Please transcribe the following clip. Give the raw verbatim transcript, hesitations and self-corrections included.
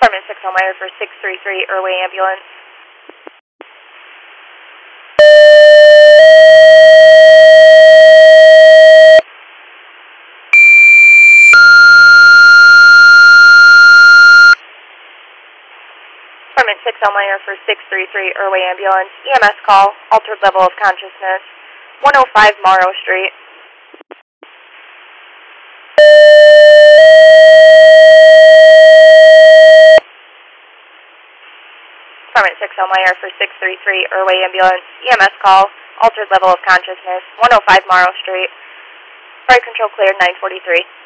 Department six Elmira for six three three Irway Ambulance. Department six Elmira for six three three Irway Ambulance. E M S call, altered level of consciousness, one oh five Morrow Street. Department six Elmira for six three three Irway Ambulance. E M S call, altered level of consciousness, one oh five Morrow Street. Flight control cleared, nine forty-three.